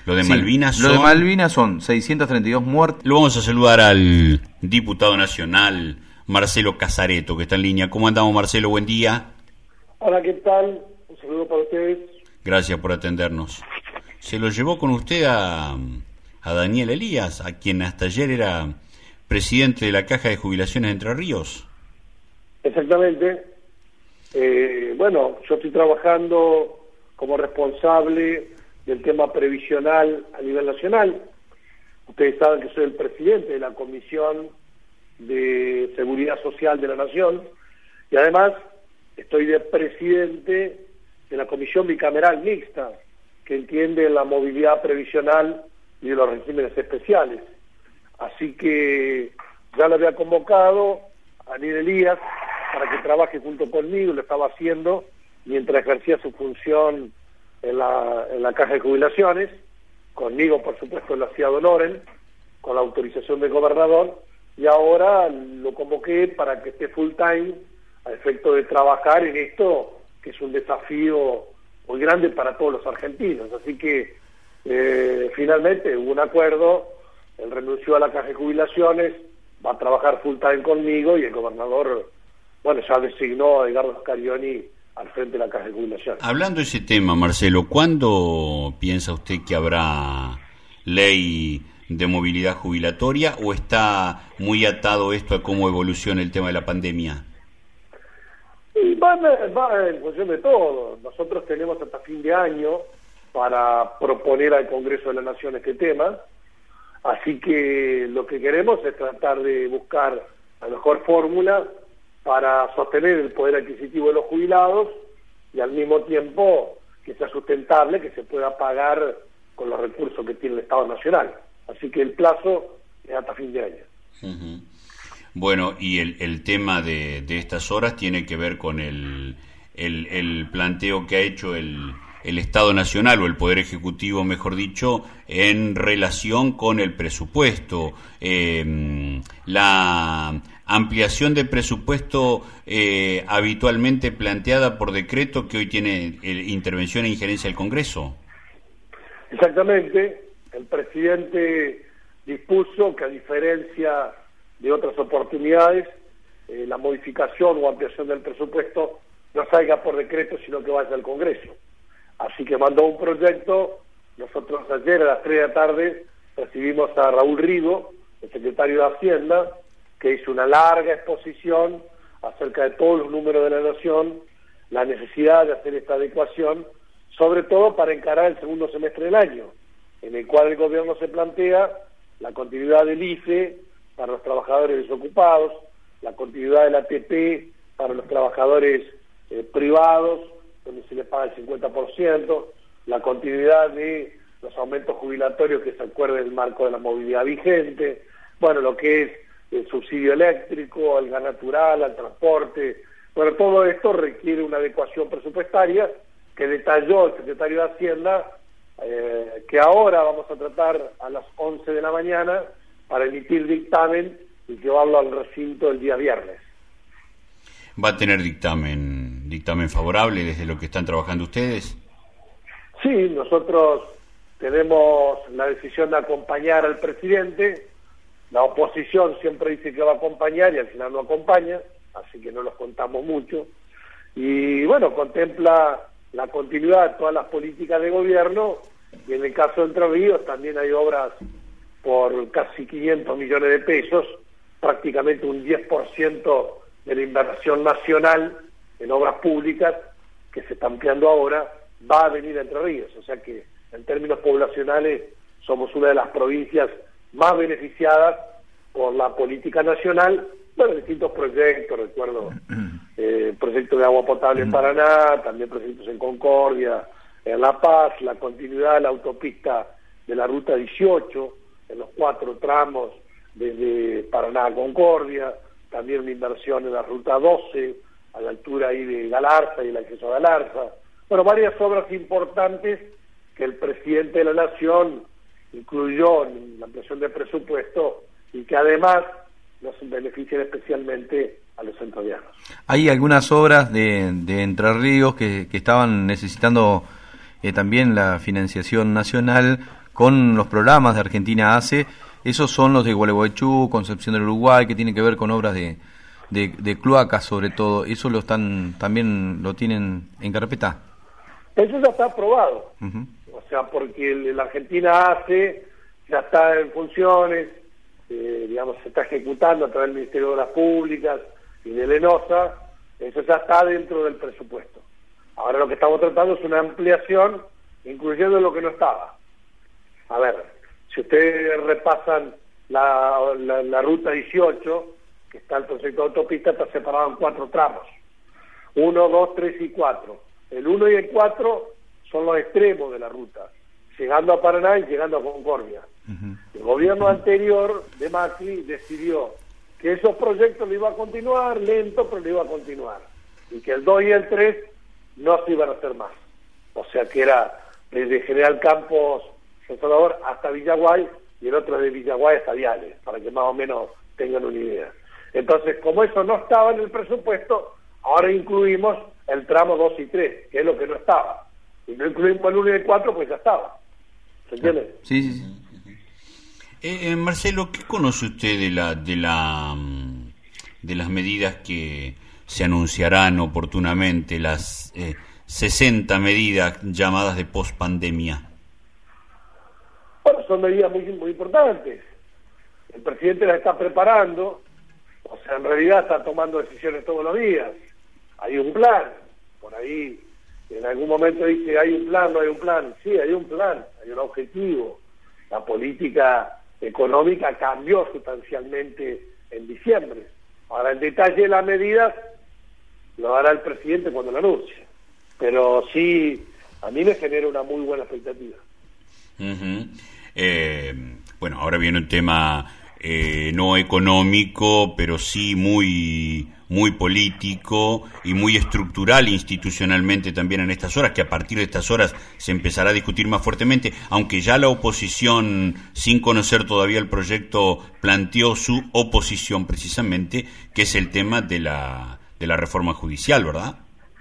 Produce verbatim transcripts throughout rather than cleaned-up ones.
Lo de Sí, Malvinas lo son... de Malvinas son seiscientos treinta y dos muertes. Lo vamos a saludar al diputado nacional Marcelo Casareto, que está en línea. ¿Cómo andamos, Marcelo? Buen día. Hola, ¿qué tal? Un saludo para ustedes. Gracias por atendernos. Se lo llevó con usted a, a Daniel Elías, a quien hasta ayer era presidente de la Caja de Jubilaciones de Entre Ríos. Exactamente. Eh, bueno, yo estoy trabajando como responsable del tema previsional a nivel nacional. Ustedes saben que soy el presidente de la Comisión de Seguridad Social de la Nación y además estoy de presidente de la Comisión Bicameral Mixta, que entiende la movilidad previsional y de los regímenes especiales. Así que ya lo había convocado a Daniel Elías para que trabaje junto conmigo, lo estaba haciendo mientras ejercía su función en la, en la Caja de Jubilaciones, conmigo por supuesto lo hacía Don Oren, con la autorización del gobernador, y ahora lo convoqué para que esté full time a efecto de trabajar en esto, que es un desafío muy grande para todos los argentinos. Así que eh, finalmente hubo un acuerdo, él renunció a la Caja de Jubilaciones, va a trabajar full time conmigo y el gobernador, bueno, ya designó a Edgardo Scarioni al frente de la Caja de Jubilaciones. Hablando de ese tema, Marcelo, ¿cuándo piensa usted que habrá ley de movilidad jubilatoria o está muy atado esto a cómo evoluciona el tema de la pandemia? Y va, va en función de todo. Nosotros tenemos hasta fin de año para proponer al Congreso de la Nación este tema, así que lo que queremos es tratar de buscar la mejor fórmula para sostener el poder adquisitivo de los jubilados y al mismo tiempo que sea sustentable, que se pueda pagar con los recursos que tiene el Estado Nacional. Así que el plazo es hasta fin de año. Uh-huh. Bueno, y el, el tema de, de estas horas tiene que ver con el, el, el planteo que ha hecho el, el Estado Nacional, o el Poder Ejecutivo, mejor dicho, en relación con el presupuesto. Eh, la ampliación de presupuesto eh, habitualmente planteada por decreto, que hoy tiene eh, intervención e injerencia del Congreso. Exactamente. El presidente dispuso que, a diferencia de otras oportunidades, eh, la modificación o ampliación del presupuesto no salga por decreto, sino que vaya al Congreso. Así que mandó un proyecto. Nosotros ayer a las tres de la tarde recibimos a Raúl Rigo, el secretario de Hacienda, que hizo una larga exposición acerca de todos los números de la Nación, la necesidad de hacer esta adecuación, sobre todo para encarar el segundo semestre del año, en el cual el gobierno se plantea la continuidad del I F E para los trabajadores desocupados, la continuidad del A T P para los trabajadores eh, privados, donde se les paga el cincuenta por ciento, la continuidad de los aumentos jubilatorios que se acuerde del marco de la movilidad vigente, bueno, lo que es el subsidio eléctrico, al gas natural, al transporte. Bueno, todo esto requiere una adecuación presupuestaria que detalló el secretario de Hacienda, eh, que ahora vamos a tratar a las once de la mañana para emitir dictamen y llevarlo al recinto el día viernes. ¿Va a tener dictamen, dictamen favorable desde lo que están trabajando ustedes? Sí, nosotros tenemos la decisión de acompañar al presidente. La oposición siempre dice que va a acompañar y al final no acompaña, así que no los contamos mucho. Y bueno, contempla la continuidad de todas las políticas de gobierno, y en el caso de Entre Ríos también hay obras por casi quinientos millones de pesos, prácticamente un diez por ciento de la inversión nacional en obras públicas que se está ampliando ahora, va a venir a Entre Ríos. O sea que en términos poblacionales somos una de las provincias más beneficiadas por la política nacional. Bueno, distintos proyectos, recuerdo eh, proyectos de agua potable en Paraná, también proyectos en Concordia, en La Paz, la continuidad de la autopista de la ruta dieciocho, en los cuatro tramos desde Paraná a Concordia, también una inversión en la ruta doce, a la altura ahí de Galarza y el acceso a Galarza. Bueno, varias obras importantes que el presidente de la Nación incluyó en la ampliación de presupuesto y que además nos benefician especialmente a los entrerrianos. Hay algunas obras de, de Entre Ríos que, que estaban necesitando eh, también la financiación nacional, con los programas de Argentina Hace. Esos son los de Gualeguaychú, Concepción del Uruguay, que tienen que ver con obras de, de, de cloacas sobre todo. ¿Eso lo están también lo tienen en carpeta? Eso ya está aprobado. Uh-huh. O sea, porque el, la Argentina Hace ya está en funciones, eh, digamos, se está ejecutando a través del Ministerio de Obras Públicas y de Lenosa. Eso ya está dentro del presupuesto. Ahora lo que estamos tratando es una ampliación, incluyendo lo que no estaba. A ver, si ustedes repasan la, la, la ruta dieciocho, que está el proyecto de autopista, está separado en cuatro tramos. Uno, dos, tres y cuatro. El uno y el cuatro son los extremos de la ruta, llegando a Paraná y llegando a Concordia. Uh-huh. El gobierno anterior de Macri decidió que esos proyectos lo iba a continuar, lento, pero lo iba a continuar. Y que el dos y el tres no se iban a hacer más. O sea que era desde General Campos, San Salvador, hasta Villaguay, y el otro de Villaguay hasta Viales, para que más o menos tengan una idea. Entonces, como eso no estaba en el presupuesto, ahora incluimos el tramo dos y tres, que es lo que no estaba. Y no incluimos el uno y el cuatro, pues ya estaba. ¿Se entiende? Sí, sí, sí. Eh, eh, Marcelo, ¿qué conoce usted de la de la de las medidas que se anunciarán oportunamente, las eh, sesenta medidas llamadas de pospandemia? Bueno, son medidas muy, muy importantes. El presidente las está preparando, o sea, en realidad está tomando decisiones todos los días. Hay un plan, por ahí en algún momento dice, hay un plan, no hay un plan. Sí, hay un plan, hay un objetivo. La política económica cambió sustancialmente en diciembre. Ahora, el detalle de las medidas lo hará el presidente cuando lo anuncie. Pero sí, a mí me genera una muy buena expectativa. Uh-huh. Eh, bueno, ahora viene un tema eh, no económico, pero sí muy muy político y muy estructural institucionalmente también en estas horas, que a partir de estas horas se empezará a discutir más fuertemente, aunque ya la oposición, sin conocer todavía el proyecto, planteó su oposición precisamente, que es el tema de la de la reforma judicial, ¿verdad?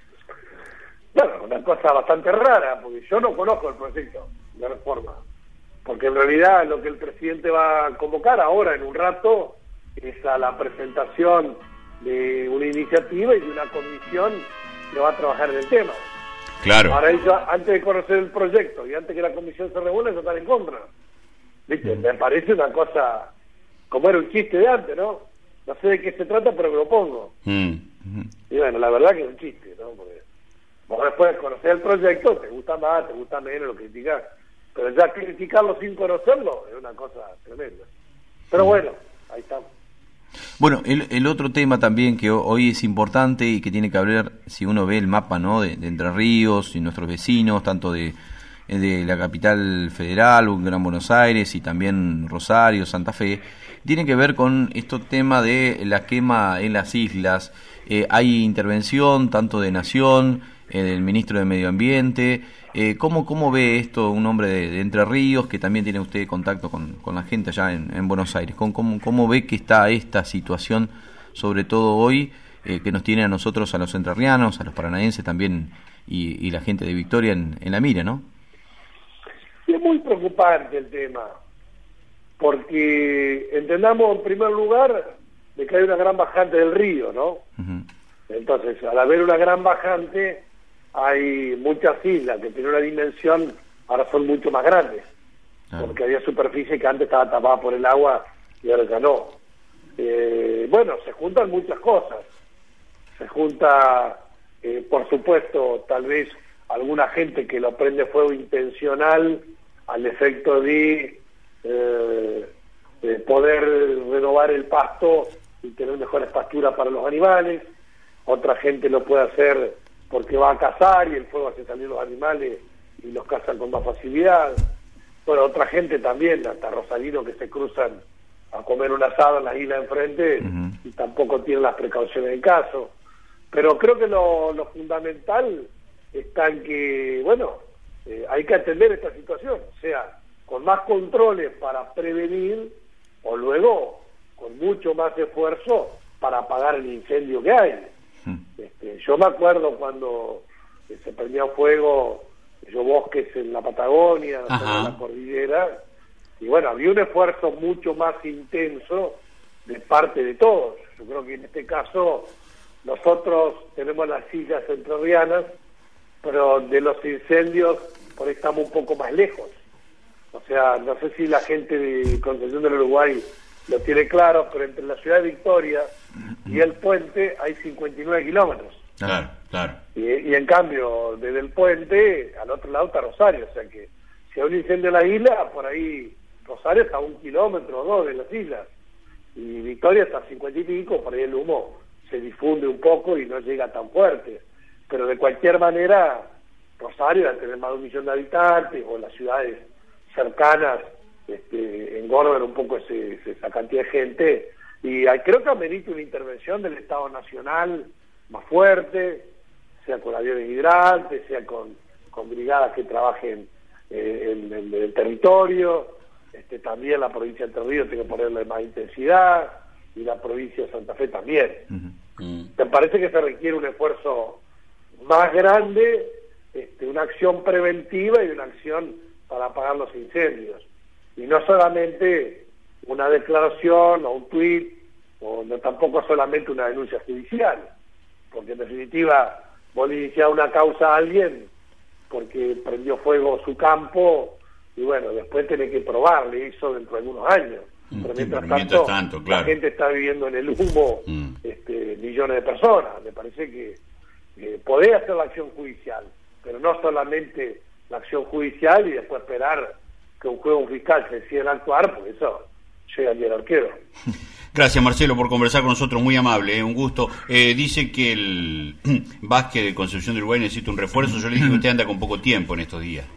Bueno, una cosa bastante rara, porque yo no conozco el proyecto de reforma, porque en realidad lo que el presidente va a convocar ahora en un rato es a la presentación de una iniciativa y de una comisión que va a trabajar en el tema. Claro. Ahora ellos, antes de conocer el proyecto y antes que la comisión se reúna, ellos están en contra. ¿Viste? Mm. Me parece una cosa, como era un chiste de antes, ¿no? No sé de qué se trata, pero me lo pongo. Mm. Y bueno, la verdad que es un chiste, ¿no? Porque vos después de conocer el proyecto, te gusta más, te gusta menos, lo criticás. Pero ya criticarlo sin conocerlo es una cosa tremenda. Pero bueno, ahí estamos. Bueno, el, el otro tema también que hoy es importante y que tiene que ver, si uno ve el mapa, ¿no?, de, de Entre Ríos y nuestros vecinos, tanto de, de la capital federal, Gran Buenos Aires y también Rosario, Santa Fe, tiene que ver con este tema de la quema en las islas. Eh, hay intervención tanto de Nación, eh, del ministro de Medio Ambiente. Eh, ¿cómo, ¿Cómo ve esto un hombre de, de Entre Ríos, que también tiene usted contacto con, con la gente allá en, en Buenos Aires? ¿Cómo, cómo, ¿Cómo ve que está esta situación, sobre todo hoy, eh, que nos tiene a nosotros, a los entrerrianos, a los paranaenses también, y, y la gente de Victoria en, en la mira, ¿no? Es muy preocupante el tema, porque entendamos en primer lugar de que hay una gran bajante del río, ¿no? Uh-huh. Entonces, al haber una gran bajante, hay muchas islas que tienen una dimensión, ahora son mucho más grandes, ah. porque había superficie que antes estaba tapada por el agua y ahora ya no. Eh, bueno, se juntan muchas cosas. Se junta, eh, por supuesto, tal vez alguna gente que lo prende fuego intencional al efecto de, eh, de poder renovar el pasto y tener mejores pasturas para los animales. Otra gente lo puede hacer porque va a cazar y el fuego hace salir los animales y los cazan con más facilidad. Bueno, otra gente también, hasta rosarinos que se cruzan a comer un asado en la isla de enfrente uh-huh. y tampoco tienen las precauciones del caso. Pero creo que lo, lo fundamental está en que, bueno, eh, hay que atender esta situación, o sea, con más controles para prevenir o luego con mucho más esfuerzo para apagar el incendio que hay. Este, yo me acuerdo cuando se prendía fuego yo bosques en la Patagonia, en la cordillera, y bueno, había un esfuerzo mucho más intenso de parte de todos. Yo creo que en este caso nosotros tenemos las sillas entrerrianas, pero de los incendios por ahí estamos un poco más lejos. O sea, no sé si la gente de Concepción del Uruguay lo tiene claro, pero entre la ciudad de Victoria y el puente hay cincuenta y nueve kilómetros. Claro, claro. Y, y en cambio, desde el puente al otro lado está Rosario, o sea que si hay un incendio en la isla, por ahí Rosario está a un kilómetro o dos de las islas, y Victoria está a cincuenta y pico, por ahí el humo se difunde un poco y no llega tan fuerte, pero de cualquier manera Rosario, al tener más de un millón de habitantes, o las ciudades cercanas, este, engordan un poco ese, esa cantidad de gente, y hay, creo que amerita una intervención del Estado Nacional más fuerte, sea con aviones hidrantes, sea con, con brigadas que trabajen eh, en, en, en el territorio. Este, también la provincia de Entre Ríos tiene que ponerle más intensidad, y la provincia de Santa Fe también. Uh-huh. Me parece que se requiere un esfuerzo más grande, este, una acción preventiva y una acción para apagar los incendios, y no solamente una declaración o un tuit, o no, tampoco solamente una denuncia judicial, porque en definitiva vos le iniciás una causa a alguien porque prendió fuego su campo, y bueno, después tenés que probarle eso dentro de algunos años. Mm, pero sí, mientras, pero tanto, mientras tanto, claro, la gente está viviendo en el humo, mm. este, millones de personas. Me parece que eh, podés hacer la acción judicial, pero no solamente la acción judicial y después esperar que un juez o un fiscal se decida actuar, porque eso llega el arquero. Gracias, Marcelo, por conversar con nosotros, muy amable, ¿eh? Un gusto. Eh, dice que el básquet de Concepción del Uruguay necesita un refuerzo. Yo le dije que usted anda con poco tiempo en estos días.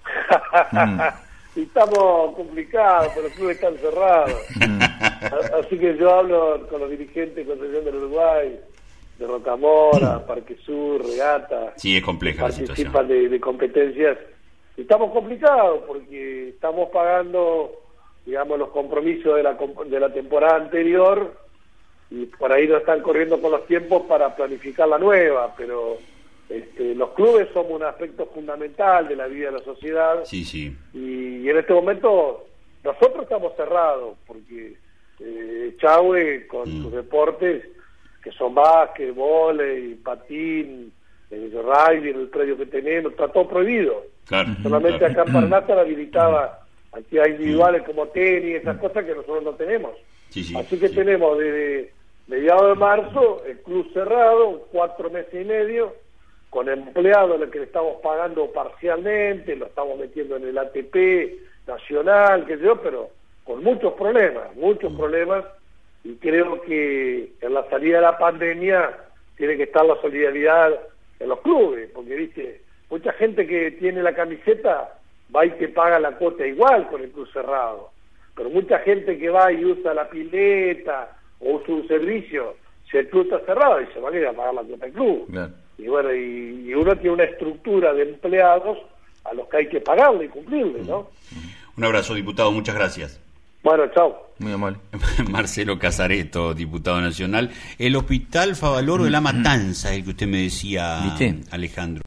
Y estamos complicados, pero los clubes están cerrados. Así que yo hablo con los dirigentes de Concepción del Uruguay, de Rocamora, Parque Sur, Regata. Sí, es compleja la situación. Participan de, de competencias. Y estamos complicados porque estamos pagando, digamos, los compromisos de la, de la temporada anterior, y por ahí no están corriendo con los tiempos para planificar la nueva, pero este, los clubes somos un aspecto fundamental de la vida de la sociedad. Sí, sí. Y, y en este momento nosotros estamos cerrados, porque eh, Chahue con mm. sus deportes, que son básquet, vóley, patín, el rugby, en el predio que tenemos, está todo prohibido. Claro, solamente claro. Acá en Parnasa la habilitaba actividades individuales como tenis, esas cosas que nosotros no tenemos. Sí, sí, Así que sí. tenemos desde mediados de marzo el club cerrado, cuatro meses y medio, con empleados a los que le estamos pagando parcialmente, lo estamos metiendo en el A T P nacional, qué sé yo, pero con muchos problemas, muchos problemas, y creo que en la salida de la pandemia tiene que estar la solidaridad en los clubes, porque viste, mucha gente que tiene la camiseta va y te paga la cuota igual con el club cerrado, pero mucha gente que va y usa la pileta o usa un servicio, si el club está cerrado, y se va a ir a pagar la cuota del club. Claro. Y bueno, y, y uno tiene una estructura de empleados a los que hay que pagarle y cumplirle, ¿no? Un abrazo, diputado, muchas gracias. Bueno, chao. Muy amable. Marcelo Casareto, diputado nacional. El Hospital Favaloro de La Matanza, el que usted me decía, ¿viste? Alejandro.